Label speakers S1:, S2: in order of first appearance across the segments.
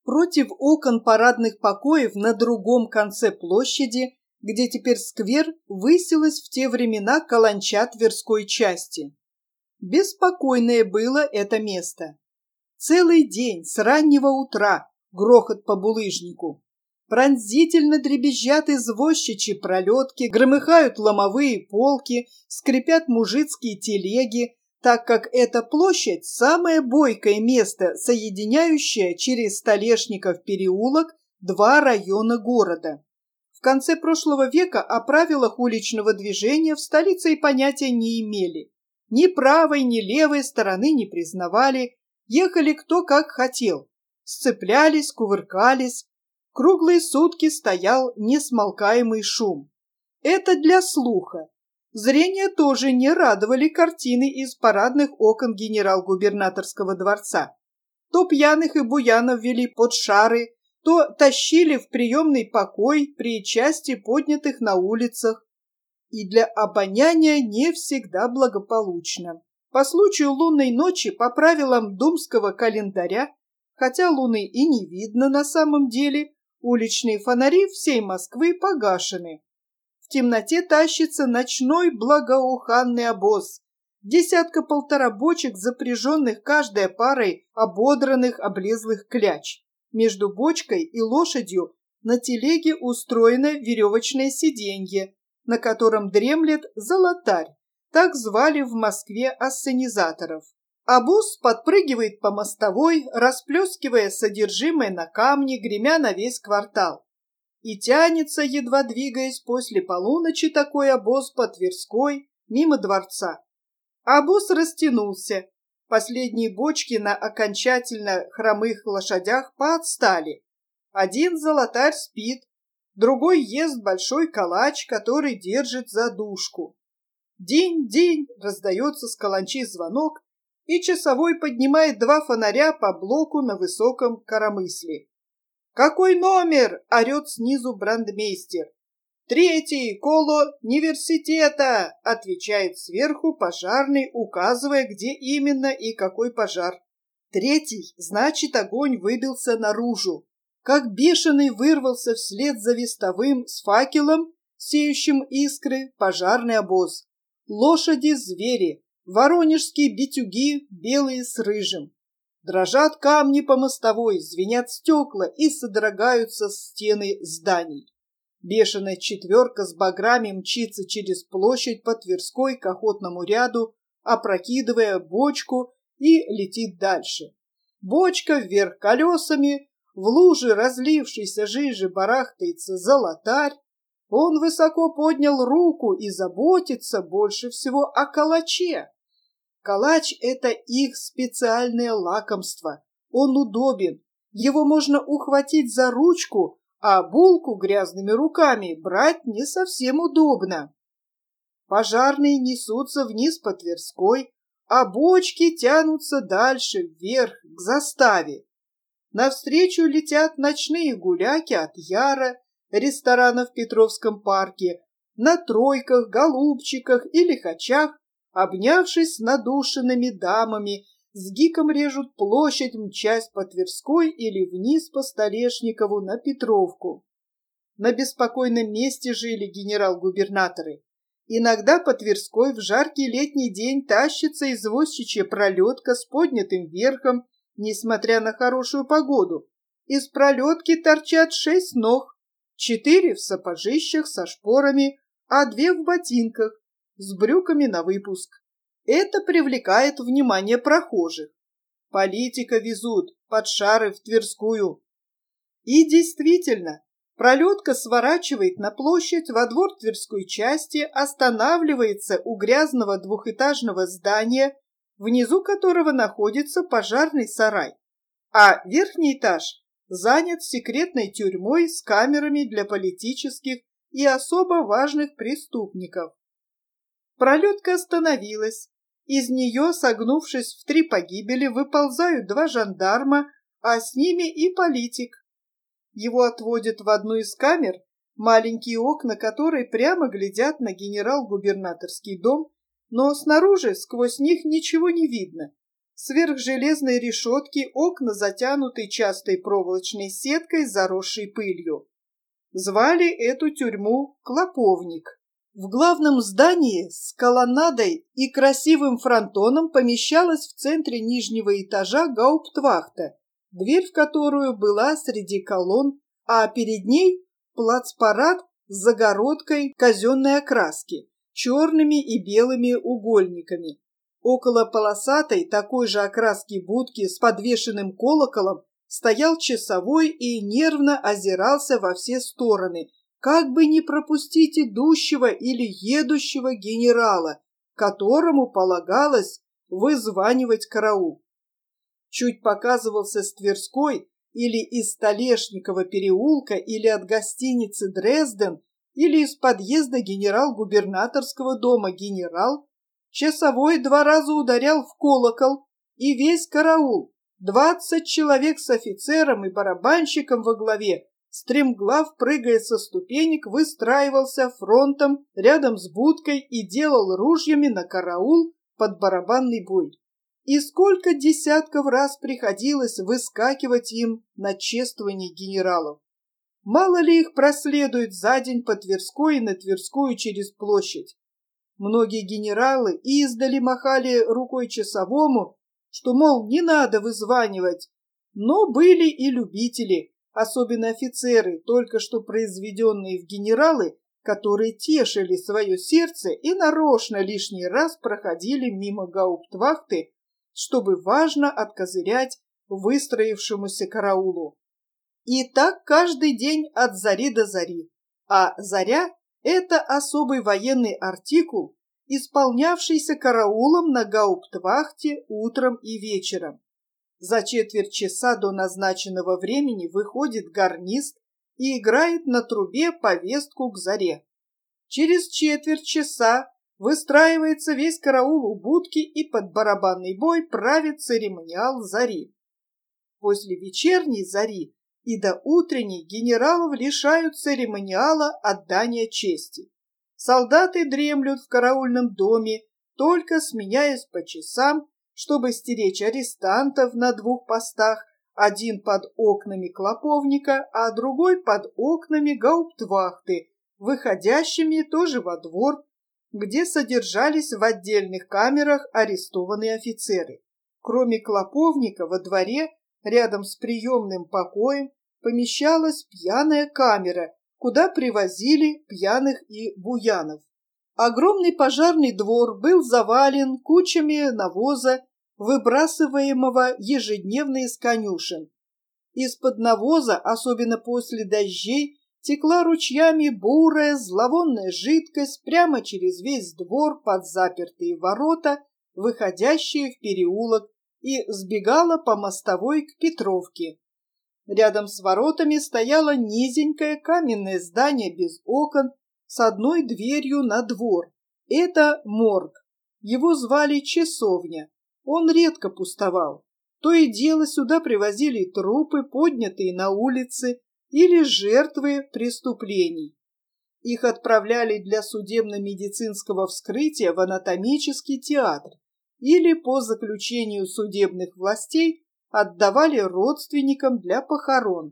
S1: Против окон парадных покоев на другом конце площади, где теперь сквер, высилась в те времена каланча Тверской части. Беспокойное было это место. Целый день с раннего утра грохот по булыжнику. Пронзительно дребезжат извозчичьи пролетки, громыхают ломовые полки, скрипят мужицкие телеги, так как эта площадь – самое бойкое место, соединяющее через Столешников переулок два района города. В конце прошлого века о правилах уличного движения в столице и понятия не имели. Ни правой, ни левой стороны не признавали, ехали кто как хотел, сцеплялись, кувыркались. Круглые сутки стоял несмолкаемый шум. Это для слуха. Зрение тоже не радовали картины из парадных окон генерал-губернаторского дворца. То пьяных и буянов вели под шары, то тащили в приемный покой при части поднятых на улицах. И для обоняния не всегда благополучно. По случаю лунной ночи, по правилам думского календаря, хотя луны и не видно на самом деле, уличные фонари всей Москвы погашены. В темноте тащится ночной благоуханный обоз. Десятка-полтора бочек, запряженных каждой парой ободранных облезлых кляч. Между бочкой и лошадью на телеге устроено веревочное сиденье, на котором дремлет золотарь. Так звали в Москве ассенизаторов. Обоз подпрыгивает по мостовой, расплескивая содержимое на камни, гремя на весь квартал. И тянется, едва двигаясь после полуночи, такой обоз по Тверской, мимо дворца. Обоз растянулся. Последние бочки на окончательно хромых лошадях поотстали. Один золотарь спит, другой ест большой калач, который держит задушку. Динь-динь, раздается с каланчи звонок, и часовой поднимает два фонаря по блоку на высоком коромысле. «Какой номер?» — орет снизу брандмейстер. «Третий, коло университета!» — отвечает сверху пожарный, указывая, где именно и какой пожар. Третий, значит, огонь выбился наружу. Как бешеный вырвался вслед за вестовым с факелом, сеющим искры, пожарный обоз. Лошади — звери, воронежские битюги, белые с рыжим. Дрожат камни по мостовой, звенят стекла и содрогаются стены зданий. Бешеная четверка с баграми мчится через площадь по Тверской к охотному ряду, опрокидывая бочку, и летит дальше. Бочка вверх колесами, в луже разлившейся жижи барахтается золотарь. Он высоко поднял руку и заботится больше всего о калаче. Калач — это их специальное лакомство. Он удобен, его можно ухватить за ручку, а булку грязными руками брать не совсем удобно. Пожарные несутся вниз по Тверской, а бочки тянутся дальше, вверх, к заставе. Навстречу летят ночные гуляки от Яра, ресторана в Петровском парке, на тройках, голубчиках и лихачах, обнявшись с надушенными дамами, с гиком режут площадь, мчась по Тверской или вниз по Столешникову на Петровку. На беспокойном месте жили генерал-губернаторы. Иногда по Тверской в жаркий летний день тащится извозчичья пролетка с поднятым верхом, несмотря на хорошую погоду. Из пролетки торчат 6 ног, 4 в сапожищах со шпорами, а 2 в ботинках, с брюками на выпуск. Это привлекает внимание прохожих. Политика везут под шары в Тверскую. И действительно, пролетка сворачивает на площадь во двор Тверской части, останавливается у грязного двухэтажного здания, внизу которого находится пожарный сарай, а верхний этаж занят секретной тюрьмой с камерами для политических и особо важных преступников. Пролетка остановилась. Из нее, согнувшись в 3 погибели, выползают 2 жандарма, а с ними и политик. Его отводят в одну из камер, маленькие окна которой прямо глядят на генерал-губернаторский дом, но снаружи сквозь них ничего не видно. Сверх железной решетки окна затянуты частой проволочной сеткой, заросшей пылью. Звали эту тюрьму Клоповник. В главном здании с колоннадой и красивым фронтоном помещалась в центре нижнего этажа гауптвахта, дверь в которую была среди колонн, а перед ней плацпарад с загородкой казенной окраски, черными и белыми угольниками. Около полосатой такой же окраски будки с подвешенным колоколом стоял часовой и нервно озирался во все стороны, как бы не пропустить идущего или едущего генерала, которому полагалось вызванивать караул. Чуть показывался с Тверской или из Столешникова переулка, или от гостиницы «Дрезден», или из подъезда генерал-губернаторского дома генерал, часовой 2 раза ударял в колокол, и весь караул, 20 человек с офицером и барабанщиком во главе, стремглав, прыгая со ступенек, выстраивался фронтом рядом с будкой и делал ружьями на караул под барабанный бой. И сколько десятков раз приходилось выскакивать им на чествование генералов. Мало ли их проследует за день по Тверской и на Тверскую через площадь. Многие генералы издали махали рукой часовому, что, мол, не надо вызванивать, но были и любители, особенно офицеры, только что произведенные в генералы, которые тешили свое сердце и нарочно лишний раз проходили мимо гауптвахты, чтобы важно откозырять выстроившемуся караулу. И так каждый день от зари до зари. А заря – это особый военный артикул, исполнявшийся караулом на гауптвахте утром и вечером. За четверть часа до назначенного времени выходит гарнист и играет на трубе повестку к заре. Через четверть часа выстраивается весь караул у будки, и под барабанный бой правит церемониал зари. После вечерней зари и до утренней генералов лишают церемониала отдания чести. Солдаты дремлют в караульном доме, только сменяясь по часам, чтобы стеречь арестантов на 2 постах, один под окнами Клоповника, а другой под окнами гауптвахты, выходящими тоже во двор, где содержались в отдельных камерах арестованные офицеры. Кроме Клоповника, во дворе, рядом с приемным покоем, помещалась пьяная камера, куда привозили пьяных и буянов. Огромный пожарный двор был завален кучами навоза, выбрасываемого ежедневно из конюшен. Из-под навоза, особенно после дождей, текла ручьями бурая зловонная жидкость прямо через весь двор под запертые ворота, выходящие в переулок, и сбегала по мостовой к Петровке. Рядом с воротами стояло низенькое каменное здание без окон с одной дверью на двор. Это морг. Его звали Часовня. Он редко пустовал. То и дело сюда привозили трупы, поднятые на улице, или жертвы преступлений. Их отправляли для судебно-медицинского вскрытия в анатомический театр или по заключению судебных властей отдавали родственникам для похорон.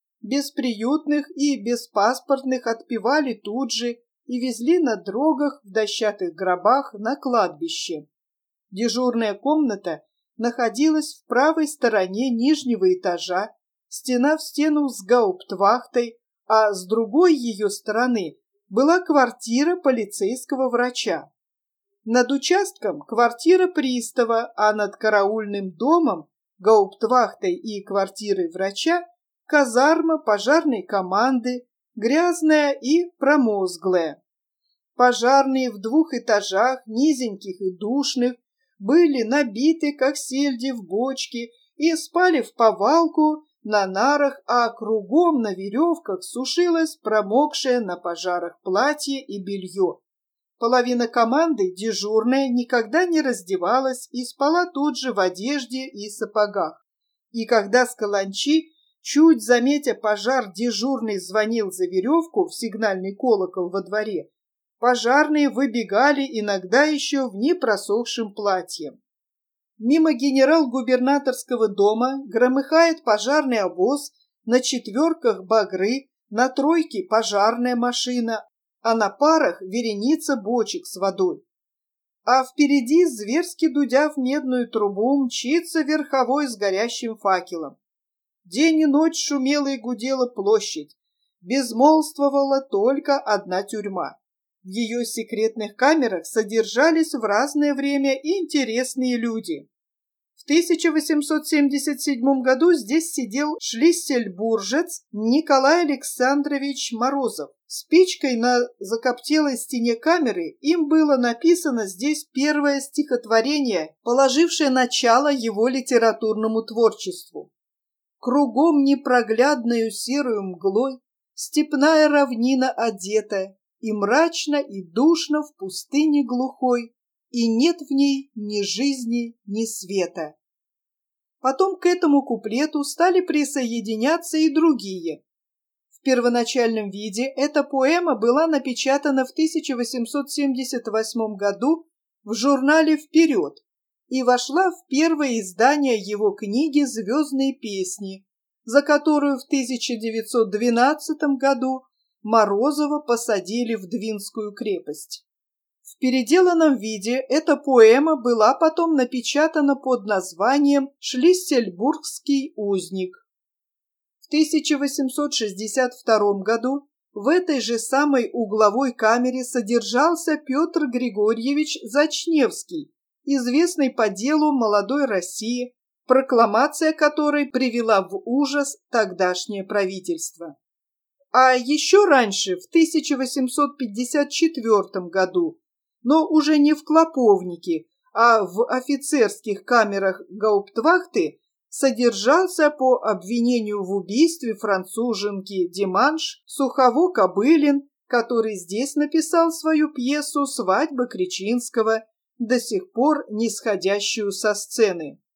S1: Бесприютных и беспаспортных отпевали тут же и везли на дрогах в дощатых гробах на кладбище. Дежурная комната находилась в правой стороне нижнего этажа, стена в стену с гауптвахтой, а с другой ее стороны была квартира полицейского врача. Над участком квартира пристава, а над караульным домом, гауптвахтой и квартирой врача казарма пожарной команды, грязная и промозглая. Пожарные в 2 этажах, низеньких и душных, были набиты, как сельди в бочке, и спали в повалку на нарах, а кругом на веревках сушилось промокшее на пожарах платье и белье. Половина команды, дежурная, никогда не раздевалась и спала тут же в одежде и сапогах. И когда с каланчи, чуть заметя пожар, дежурный звонил за веревку в сигнальный колокол во дворе, пожарные выбегали иногда еще в непросохшем платье. Мимо генерал-губернаторского дома громыхает пожарный обоз, на четверках багры, на тройке пожарная машина, а на парах вереница бочек с водой. А впереди, зверски дудя в медную трубу, мчится верховой с горящим факелом. День и ночь шумела и гудела площадь. Безмолвствовала только одна тюрьма. В ее секретных камерах содержались в разное время интересные люди. В 1877 году здесь сидел шлиссельбуржец Николай Александрович Морозов. Спичкой на закоптелой стене камеры им было написано здесь первое стихотворение, положившее начало его литературному творчеству. Кругом непроглядною серою мглой степная равнина одета, и мрачно, и душно в пустыне глухой, и нет в ней ни жизни, ни света. Потом к этому куплету стали присоединяться и другие. В первоначальном виде эта поэма была напечатана в 1878 году в журнале «Вперед» и вошла в первое издание его книги «Звездные песни», за которую в 1912 году Морозова посадили в Двинскую крепость. В переделанном виде эта поэма была потом напечатана под названием «Шлиссельбургский узник». В 1862 году в этой же самой угловой камере содержался Петр Григорьевич Зачневский, известный по делу «Молодой России», прокламация которой привела в ужас тогдашнее правительство. А еще раньше, в 1854 году, но уже не в клоповнике, а в офицерских камерах гауптвахты, содержался по обвинению в убийстве француженки Диманш Сухово-Кобылин, который здесь написал свою пьесу «Свадьба Кречинского», до сих пор не сходящую со сцены.